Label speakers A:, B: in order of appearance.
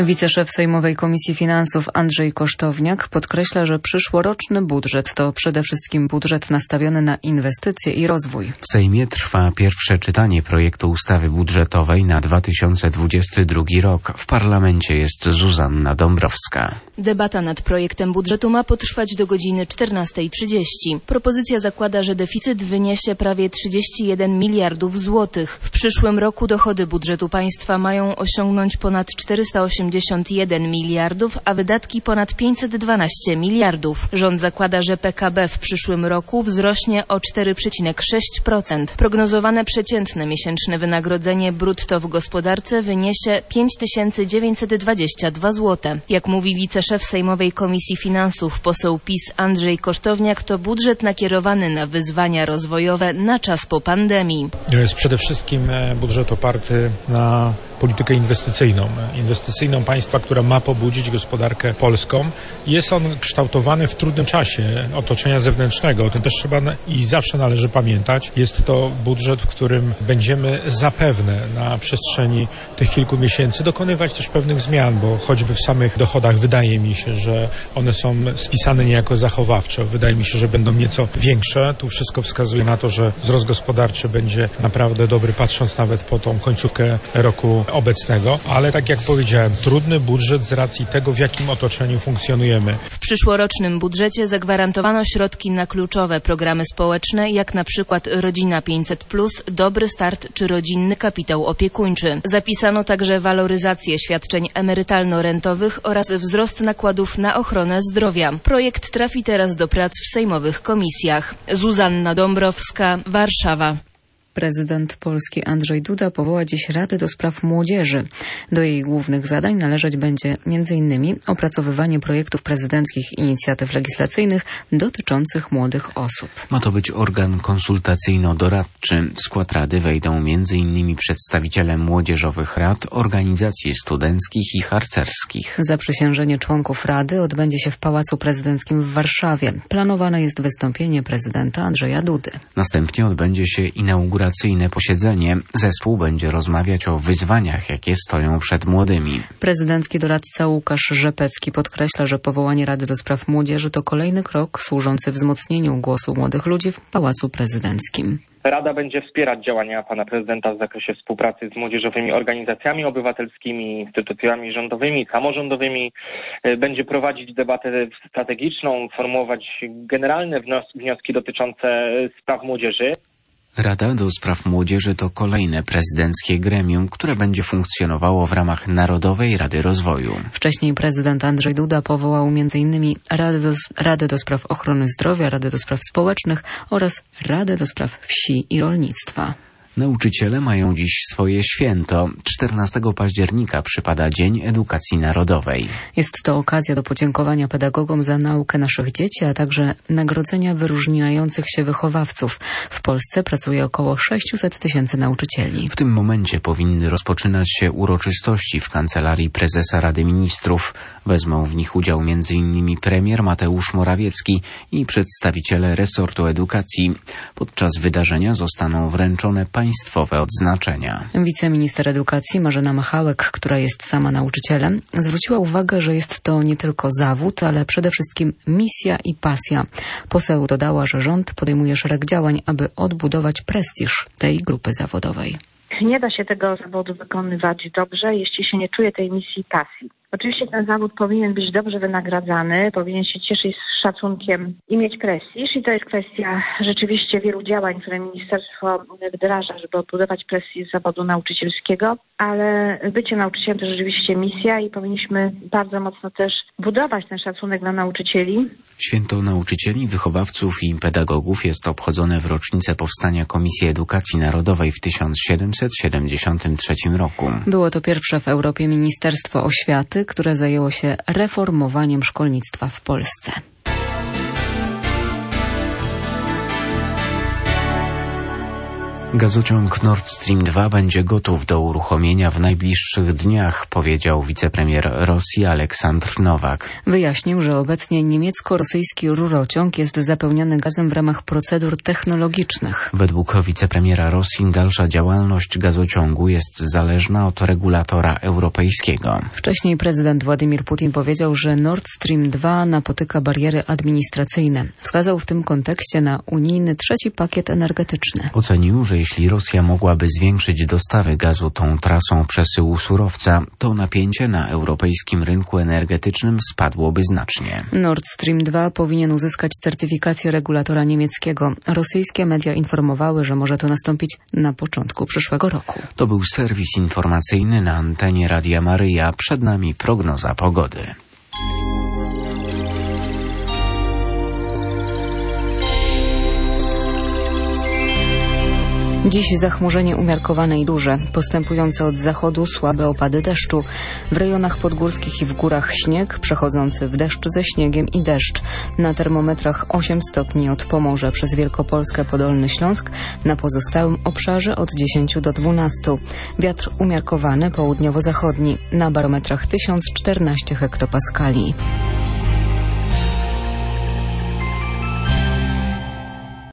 A: Wiceszef Sejmowej Komisji Finansów Andrzej Kosztowniak podkreśla, że przyszłoroczny budżet to przede wszystkim budżet nastawiony na inwestycje i rozwój.
B: W Sejmie trwa pierwsze czytanie projektu ustawy budżetowej na 2022 rok. W parlamencie jest Zuzanna Dąbrowska.
C: Debata nad projektem budżetu ma potrwać do godziny 14:30. Propozycja zakłada, że deficyt wyniesie prawie 31 miliardów złotych. W przyszłym roku dochody budżetu państwa mają osiągnąć ponad 481 miliardów, a wydatki ponad 512 miliardów. Rząd zakłada, że PKB w przyszłym roku wzrośnie o 4,6%. Prognozowane przeciętne miesięczne wynagrodzenie brutto w gospodarce wyniesie 5922 zł. Jak mówi wiceszef Sejmowej Komisji Finansów, poseł PiS Andrzej Kosztowniak, to budżet nakierowany na wyzwania rozwojowe na czas po pandemii.
D: Jest przede wszystkim budżet oparty na politykę inwestycyjną państwa, która ma pobudzić gospodarkę polską. Jest on kształtowany w trudnym czasie otoczenia zewnętrznego. O tym też trzeba i zawsze należy pamiętać. Jest to budżet, w którym będziemy zapewne na przestrzeni tych kilku miesięcy dokonywać też pewnych zmian, bo choćby w samych dochodach wydaje mi się, że one są spisane niejako zachowawczo. Wydaje mi się, że będą nieco większe. Tu wszystko wskazuje na to, że wzrost gospodarczy będzie naprawdę dobry, patrząc nawet po tą końcówkę roku obecnego, ale tak jak powiedziałem, trudny budżet z racji tego, w jakim otoczeniu funkcjonujemy.
C: W przyszłorocznym budżecie zagwarantowano środki na kluczowe programy społeczne, jak na przykład Rodzina 500+, Dobry Start czy Rodzinny Kapitał Opiekuńczy. Zapisano także waloryzację świadczeń emerytalno-rentowych oraz wzrost nakładów na ochronę zdrowia. Projekt trafi teraz do prac w sejmowych komisjach. Zuzanna Dąbrowska, Warszawa.
A: Prezydent Polski Andrzej Duda powoła dziś Radę do Spraw Młodzieży. Do jej głównych zadań należeć będzie m.in. opracowywanie projektów prezydenckich i inicjatyw legislacyjnych dotyczących młodych osób.
B: Ma to być organ konsultacyjno-doradczy. W skład Rady wejdą m.in. przedstawiciele młodzieżowych rad, organizacji studenckich i harcerskich.
A: Zaprzysiężenie członków Rady odbędzie się w Pałacu Prezydenckim w Warszawie. Planowane jest wystąpienie prezydenta Andrzeja Dudy.
B: Następnie odbędzie się inauguracyjne posiedzenie. Zespół będzie rozmawiać o wyzwaniach, jakie stoją przed młodymi.
A: Prezydencki doradca Łukasz Rzepecki podkreśla, że powołanie Rady do Spraw Młodzieży to kolejny krok służący wzmocnieniu głosu młodych ludzi w Pałacu Prezydenckim.
E: Rada będzie wspierać działania pana prezydenta w zakresie współpracy z młodzieżowymi organizacjami obywatelskimi, instytucjami rządowymi, samorządowymi. Będzie prowadzić debatę strategiczną, formułować generalne wnioski dotyczące spraw młodzieży.
B: Rada do Spraw Młodzieży to kolejne prezydenckie gremium, które będzie funkcjonowało w ramach Narodowej Rady Rozwoju.
A: Wcześniej prezydent Andrzej Duda powołał m.in. Radę do Spraw Ochrony Zdrowia, Radę do Spraw Społecznych oraz Radę do Spraw Wsi i Rolnictwa.
B: Nauczyciele mają dziś swoje święto. 14 października przypada Dzień Edukacji Narodowej.
A: Jest to okazja do podziękowania pedagogom za naukę naszych dzieci, a także nagrodzenia wyróżniających się wychowawców. W Polsce pracuje około 600 tysięcy nauczycieli.
B: W tym momencie powinny rozpoczynać się uroczystości w Kancelarii Prezesa Rady Ministrów. Wezmą w nich udział m.in. premier Mateusz Morawiecki i przedstawiciele resortu edukacji. Podczas wydarzenia zostaną wręczone państwowe odznaczenia.
A: Wiceminister edukacji Marzena Machałek, która jest sama nauczycielem, zwróciła uwagę, że jest to nie tylko zawód, ale przede wszystkim misja i pasja. Poseł dodała, że rząd podejmuje szereg działań, aby odbudować prestiż tej grupy zawodowej.
F: Nie da się tego zawodu wykonywać dobrze, jeśli się nie czuje tej misji i pasji. Oczywiście ten zawód powinien być dobrze wynagradzany, powinien się cieszyć szacunkiem i mieć prestiż i to jest kwestia rzeczywiście wielu działań, które ministerstwo wdraża, żeby odbudować prestiż zawodu nauczycielskiego, ale bycie nauczycielem to rzeczywiście misja i powinniśmy bardzo mocno też budować ten szacunek dla nauczycieli.
B: Święto nauczycieli, wychowawców i pedagogów jest obchodzone w rocznicę powstania Komisji Edukacji Narodowej w 1773 roku.
A: Było to pierwsze w Europie Ministerstwo Oświaty, które zajęło się reformowaniem szkolnictwa w Polsce.
B: Gazociąg Nord Stream 2 będzie gotów do uruchomienia w najbliższych dniach, powiedział wicepremier Rosji Aleksandr Nowak.
A: Wyjaśnił, że obecnie niemiecko-rosyjski rurociąg jest zapełniany gazem w ramach procedur technologicznych.
B: Według wicepremiera Rosji dalsza działalność gazociągu jest zależna od regulatora europejskiego.
A: Wcześniej prezydent Władimir Putin powiedział, że Nord Stream 2 napotyka bariery administracyjne. Wskazał w tym kontekście na unijny trzeci pakiet energetyczny.
B: Ocenił, że jeśli Rosja mogłaby zwiększyć dostawy gazu tą trasą przesyłu surowca, to napięcie na europejskim rynku energetycznym spadłoby znacznie.
A: Nord Stream 2 powinien uzyskać certyfikację regulatora niemieckiego. Rosyjskie media informowały, że może to nastąpić na początku przyszłego roku.
B: To był serwis informacyjny na antenie Radia Maryja. Przed nami prognoza pogody.
A: Dziś zachmurzenie umiarkowane i duże. Postępujące od zachodu słabe opady deszczu. W rejonach podgórskich i w górach śnieg, przechodzący w deszcz ze śniegiem i deszcz. Na termometrach 8 stopni od Pomorza przez Wielkopolskę po Dolny Śląsk. Na pozostałym obszarze od 10 do 12. Wiatr umiarkowany południowo-zachodni. Na barometrach 1014 hektopaskali.